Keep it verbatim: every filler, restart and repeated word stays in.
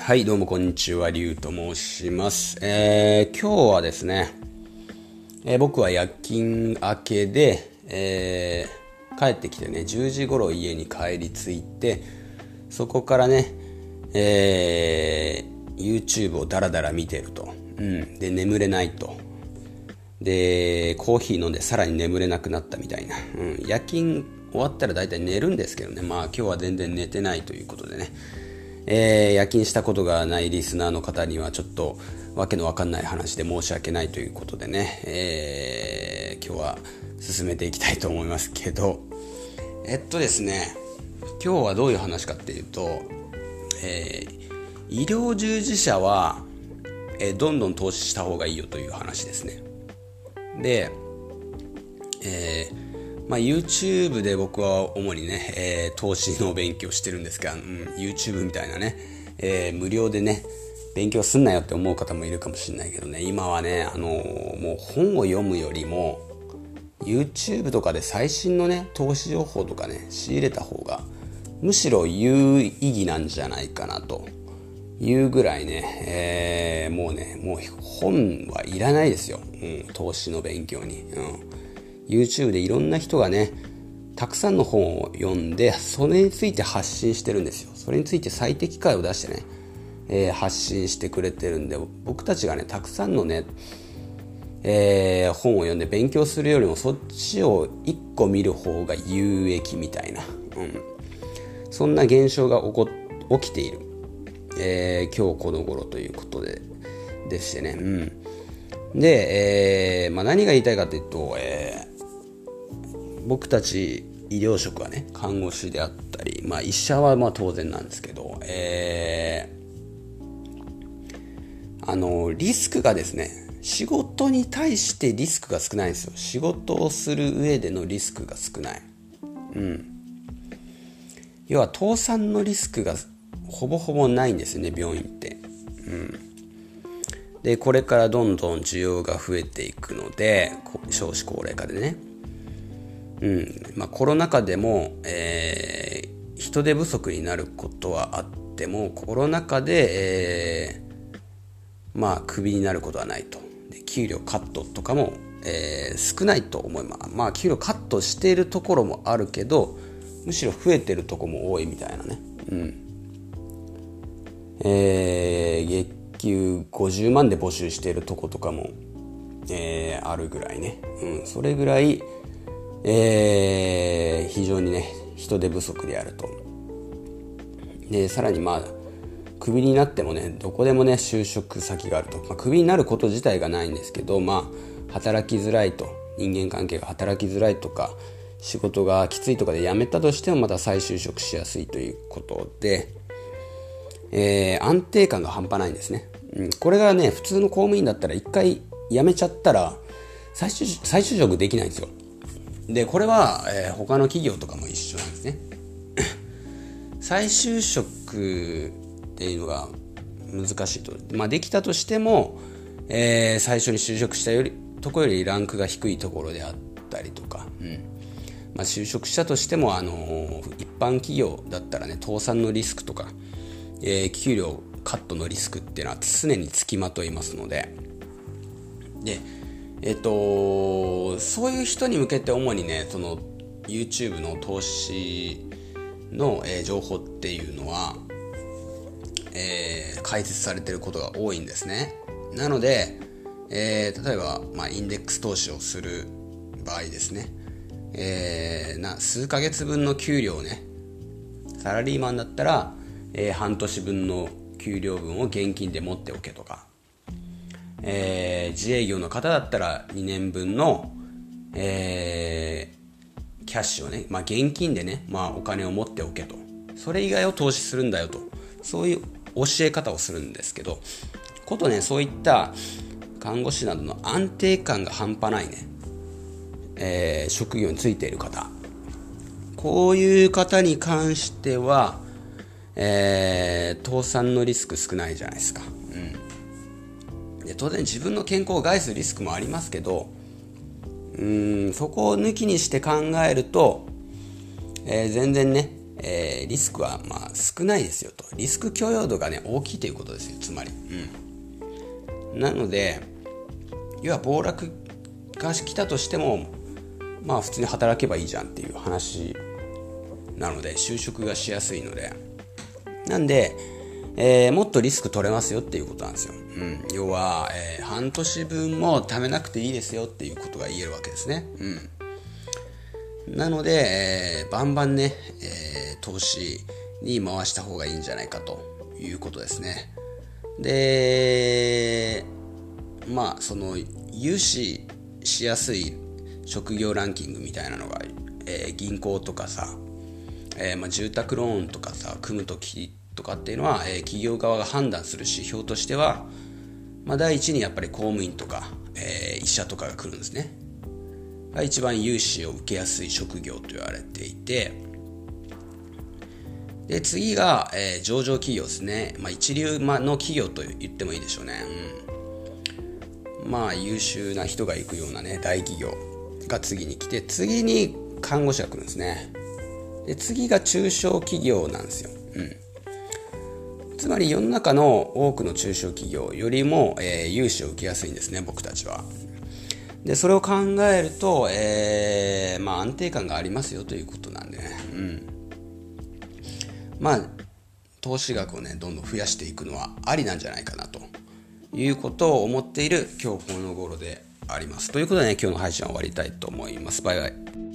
はい、どうもこんにちは、りゅうと申します。えー、今日はですね、えー、僕は夜勤明けで、えー、帰ってきてね、じゅうじ頃家に帰り着いて、そこからね、えー、YouTube をダラダラ見てると。うん。で、眠れないと。で、コーヒー飲んでさらに眠れなくなったみたいな。うん。夜勤終わったら大体寝るんですけどね、まあ今日は全然寝てないということでね。えー、夜勤したことがないリスナーの方にはちょっとわけのわかんない話で申し訳ないということでね、えー、今日は進めていきたいと思いますけど、えっとですね、今日はどういう話かっていうと、えー、医療従事者は、えー、どんどん投資した方がいいよという話ですね。で、えーまあ、YouTube で僕は主にね、えー、投資の勉強してるんですが、うん、YouTube みたいなね、えー、無料でね勉強すんなよって思う方もいるかもしれないけどね、今はね、あのー、もう本を読むよりも YouTube とかで最新のね投資情報とかね仕入れた方がむしろ有意義なんじゃないかなというぐらいね、えー、もうねもう本はいらないですよ、うん、投資の勉強に、うん、YouTube でいろんな人がねたくさんの本を読んでそれについて発信してるんですよ。それについて最適解を出してね、えー、発信してくれてるんで、僕たちがねたくさんのね、えー、本を読んで勉強するよりもそっちを一個見る方が有益みたいな、うん、そんな現象が起こ起きている、えー、今日この頃ということででしてね、うん、で、えーまあ、何が言いたいかというと、えー僕たち医療職はね看護師であったり、まあ、医者はまあ当然なんですけど、えー、あのリスクがですね仕事に対してリスクが少ないんですよ。仕事をする上でのリスクが少ない、うん、要は倒産のリスクがほぼほぼないんですよね、病院って、うん、でこれからどんどん需要が増えていくので、少子高齢化でね、うんまあ、コロナ禍でも、えー、人手不足になることはあってもコロナ禍で、えー、まあクビになることはないと。で給料カットとかも、えー、少ないと思います。まあ給料カットしているところもあるけどむしろ増えてるところも多いみたいなね、うんえー、月給ごじゅうまんで募集しているとことかも、えー、あるぐらいね、うん、それぐらいえー、非常にね人手不足であると。でさらにまあクビになってもねどこでもね就職先があると、まあ、クビになること自体がないんですけど、まあ働きづらいと、人間関係が働きづらいとか仕事がきついとかで辞めたとしてもまた再就職しやすいということで、えー、安定感が半端ないんですね、うん、これがね普通の公務員だったら一回辞めちゃったら再就、再就職できないんですよ。でこれは、えー、他の企業とかも一緒なんですね再就職っていうのが難しいと、まあ、できたとしても、えー、最初に就職したよりところよりランクが低いところであったりとか、うんまあ、就職したとしても、あのー、一般企業だったらね倒産のリスクとか、えー、給料カットのリスクっていうのは常につきまといますので、でえっと、そういう人に向けて主にねその YouTube の投資の、えー、情報っていうのは、えー、解説されていることが多いんですね。なので、えー、例えば、まあ、インデックス投資をする場合ですね、えー、な数ヶ月分の給料をねサラリーマンだったら、えー、半年分の給料分を現金で持っておけとか、えー、自営業の方だったらにねんぶんの、えー、キャッシュをね、まあ、現金でね、まあ、お金を持っておけと、それ以外を投資するんだよと、そういう教え方をするんですけど、ことねそういった看護師などの安定感が半端ないね、えー、職業についている方、こういう方に関しては、えー、倒産のリスク少ないじゃないですか、うんで当然自分の健康を害するリスクもありますけど、うーんそこを抜きにして考えると、えー、全然ね、 えー、リスクはまあ少ないですよと。リスク許容度がね大きいということですよ、つまり。うん、なので要は暴落が来たとしてもまあ普通に働けばいいじゃんっていう話なので、就職がしやすいので、なんで、えー、もっとリスク取れますよっていうことなんですよ。うん、要は、えー、半年分も貯めなくていいですよっていうことが言えるわけですね。うん、なので、えー、バンバンね、えー、投資に回した方がいいんじゃないかということですね。で、まあその融資しやすい職業ランキングみたいなのが、えー、銀行とかさ、えーまあ、住宅ローンとかさ組むときとかっていうのは、えー、企業側が判断する指標としては、まあ、第一にやっぱり公務員とか、えー、医者とかが来るんですね。が一番融資を受けやすい職業と言われていて、で次が、えー、上場企業ですね。まあ、一流の企業と言ってもいいでしょうね。うん、まあ優秀な人が行くようなね大企業が次に来て、次に看護師が来るんですね。で次が中小企業なんですよ。うん、つまり世の中の多くの中小企業よりも、えー、融資を受けやすいんですね、僕たちは。でそれを考えると、えーまあ、安定感がありますよということなんでね、うん、まあ投資額をねどんどん増やしていくのはありなんじゃないかなということを思っている今日この頃であります。ということでね、今日の配信は終わりたいと思います。バイバイ。